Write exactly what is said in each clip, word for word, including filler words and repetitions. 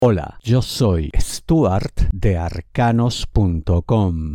Hola, yo soy Stuart de arcanos punto com.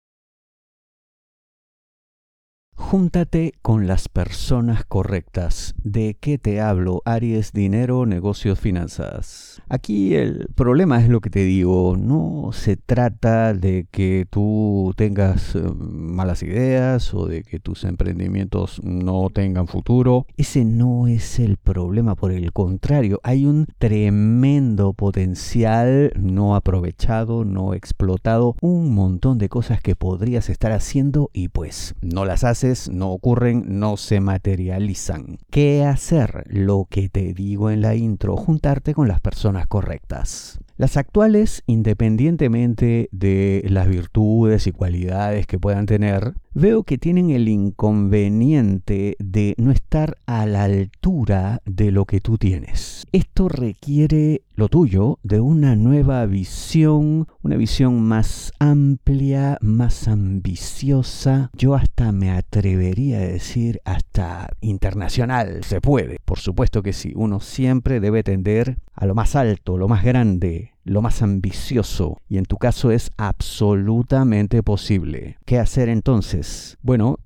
Júntate con las personas correctas. ¿De qué te hablo? Aries, dinero, negocios, finanzas. Aquí el problema es lo que te digo. No se trata de que tú tengas eh, malas ideas o de que tus emprendimientos no tengan futuro. Ese no es el problema. Por el contrario, hay un tremendo potencial no aprovechado, no explotado. Un montón de cosas que podrías estar haciendo y pues no las haces. No ocurren, no se materializan. ¿Qué hacer? Lo que te digo en la intro, juntarte con las personas correctas. Las actuales, independientemente de las virtudes y cualidades que puedan tener, veo que tienen el inconveniente de no estar a la altura de lo que tú tienes. Esto requiere lo tuyo de una nueva visión, una visión más amplia, más ambiciosa. Yo hasta me atrevería a decir hasta internacional. Se puede. Por supuesto que sí. Uno siempre debe tender a lo más alto, lo más grande, lo más ambicioso, y en tu caso es absolutamente posible. ¿Qué hacer entonces? Bueno,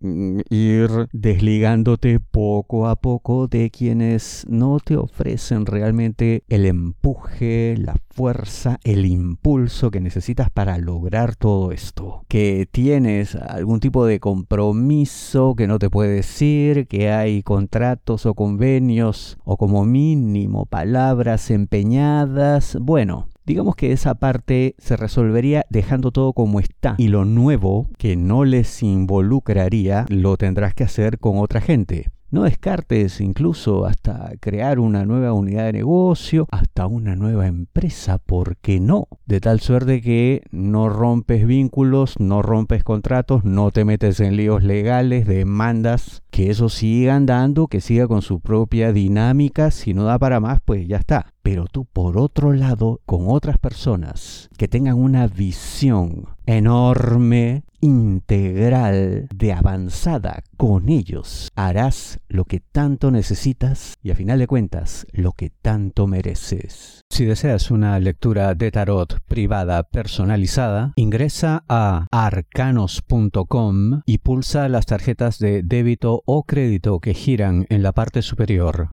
ir desligándote poco a poco de quienes no te ofrecen realmente el empuje, la fuerza, el impulso que necesitas para lograr todo esto. Que tienes algún tipo de compromiso que no te puedes ir, que hay contratos o convenios o como mínimo palabras empeñadas. Bueno, digamos que esa parte se resolvería dejando todo como está, y lo nuevo que no les involucraría lo tendrás que hacer con otra gente. No descartes incluso hasta crear una nueva unidad de negocio, hasta una nueva empresa, ¿por qué no? De tal suerte que no rompes vínculos, no rompes contratos, no te metes en líos legales, demandas, que eso siga andando, que siga con su propia dinámica. Si no da para más, pues ya está. Pero tú, por otro lado, con otras personas que tengan una visión enorme, integral, de avanzada, con ellos harás lo que tanto necesitas y a final de cuentas lo que tanto mereces. Si deseas una lectura de tarot privada personalizada, ingresa a arcanos punto com y pulsa las tarjetas de débito o crédito que giran en la parte superior.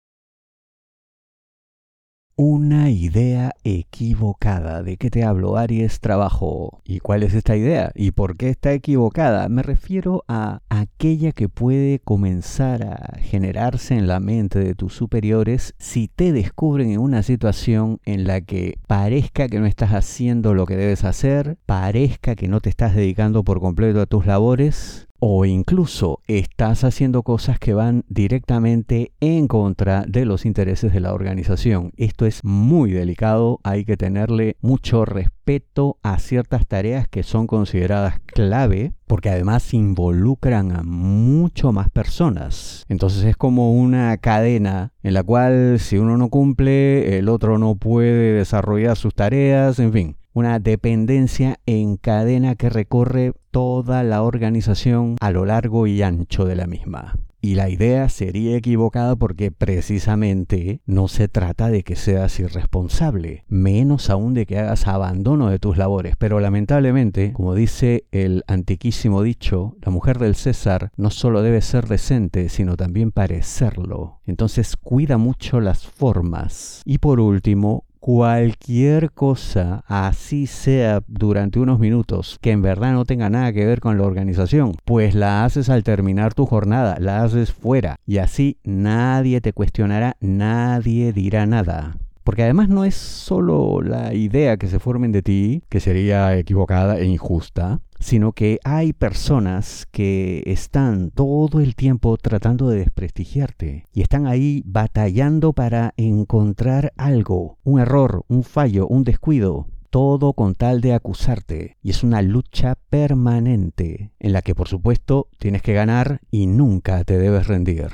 Una idea equivocada. ¿De qué te hablo, Aries? Trabajo. ¿Y cuál es esta idea? ¿Y por qué está equivocada? Me refiero a aquella que puede comenzar a generarse en la mente de tus superiores si te descubren en una situación en la que parezca que no estás haciendo lo que debes hacer, parezca que no te estás dedicando por completo a tus labores, o incluso estás haciendo cosas que van directamente en contra de los intereses de la organización. Esto es muy delicado, hay que tenerle mucho respeto a ciertas tareas que son consideradas clave, porque además involucran a mucho más personas. Entonces es como una cadena en la cual si uno no cumple, el otro no puede desarrollar sus tareas, en fin. Una dependencia en cadena que recorre toda la organización a lo largo y ancho de la misma. Y la idea sería equivocada porque precisamente no se trata de que seas irresponsable, menos aún de que hagas abandono de tus labores. Pero lamentablemente, como dice el antiquísimo dicho, la mujer del César no solo debe ser decente, sino también parecerlo. Entonces cuida mucho las formas. Y por último, cualquier cosa, así sea durante unos minutos, que en verdad no tenga nada que ver con la organización, pues la haces al terminar tu jornada, la haces fuera, y así nadie te cuestionará, nadie dirá nada. Porque además no es solo la idea que se formen de ti, que sería equivocada e injusta, sino que hay personas que están todo el tiempo tratando de desprestigiarte y están ahí batallando para encontrar algo, un error, un fallo, un descuido, todo con tal de acusarte. Y es una lucha permanente en la que, por supuesto, tienes que ganar y nunca te debes rendir.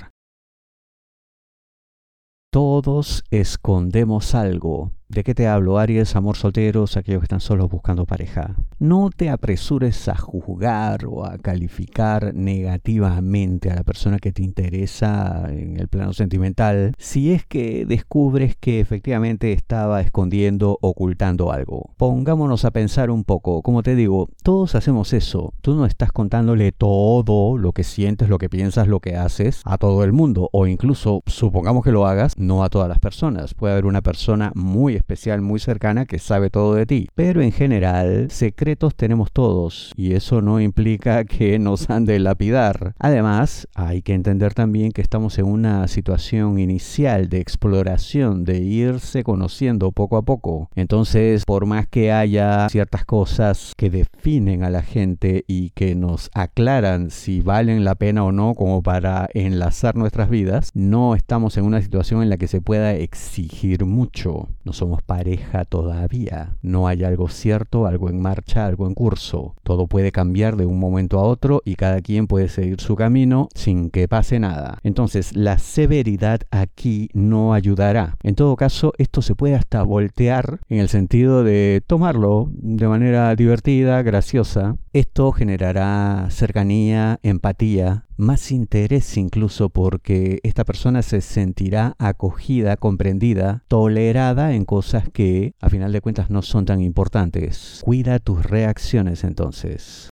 Todos escondemos algo. ¿De qué te hablo, Aries? Amor, solteros, aquellos que están solos buscando pareja. no te apresures a juzgar o a calificar negativamente a la persona que te interesa en el plano sentimental si es que descubres que efectivamente estaba escondiendo, ocultando algo. Pongámonos a pensar un poco. Como te digo, todos hacemos eso. Tú no estás contándole todo lo que sientes, lo que piensas, lo que haces a todo el mundo, o incluso, supongamos que lo hagas, no a todas las personas. Puede haber una persona muy especial, muy cercana que sabe todo de ti, pero en general secretos tenemos todos y eso no implica que nos han de lapidar. Además, hay que entender también que estamos en una situación inicial de exploración, de irse conociendo poco a poco. Entonces, por más que haya ciertas cosas que definen a la gente y que nos aclaran si valen la pena o no como para enlazar nuestras vidas, no estamos en una situación en la que se pueda exigir mucho. No somos pareja todavía. No hay algo cierto, algo en marcha, algo en curso. Todo puede cambiar de un momento a otro y cada quien puede seguir su camino sin que pase nada. Entonces, la severidad aquí no ayudará. En todo caso, esto se puede hasta voltear en el sentido de tomarlo de manera divertida, graciosa. Esto generará cercanía, empatía, más interés incluso, porque esta persona se sentirá acogida, comprendida, tolerada en cosas que a final de cuentas no son tan importantes. Cuida tus reacciones entonces.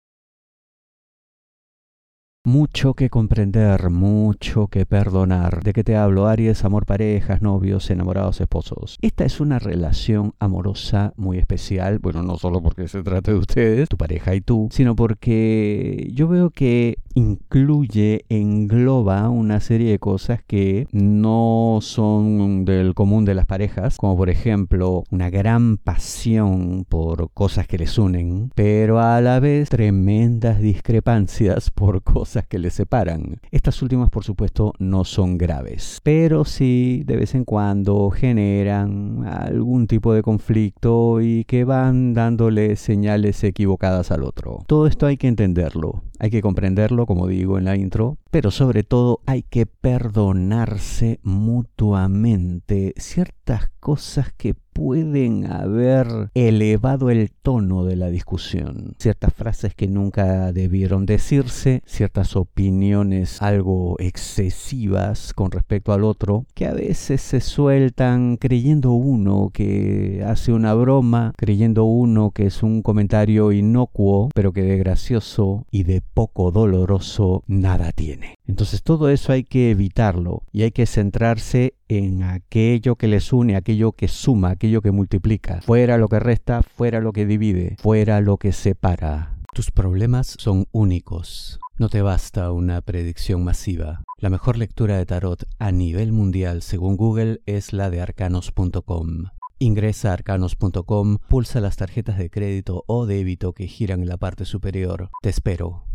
Mucho que comprender, mucho que perdonar. ¿De qué te hablo, Aries? Amor, parejas, novios, enamorados, esposos. Esta es una relación amorosa muy especial. Bueno, no solo porque se trata de ustedes, tu pareja y tú, sino porque yo veo que incluye, engloba una serie de cosas que no son del común de las parejas, como por ejemplo una gran pasión por cosas que les unen, pero a la vez tremendas discrepancias por cosas que les separan. Estas últimas, por supuesto, no son graves, pero sí de vez en cuando generan algún tipo de conflicto y que van dándole señales equivocadas al otro. Todo esto hay que entenderlo, hay que comprenderlo, como digo en la intro, pero sobre todo hay que perdonarse mutuamente ciertas cosas que pueden haber elevado el tono de la discusión, ciertas frases que nunca debieron decirse, ciertas opiniones algo excesivas con respecto al otro, que a veces se sueltan creyendo uno que hace una broma, creyendo uno que es un comentario inocuo, pero que de gracioso y de poco doloroso nada tiene. Entonces todo eso hay que evitarlo y hay que centrarse en aquello que les une, aquello que suma, aquello que multiplica. Fuera lo que resta, fuera lo que divide, fuera lo que separa. Tus problemas son únicos. No te basta una predicción masiva. La mejor lectura de tarot a nivel mundial, según Google, es la de arcanos punto com. Ingresa a arcanos punto com, pulsa las tarjetas de crédito o débito que giran en la parte superior. Te espero.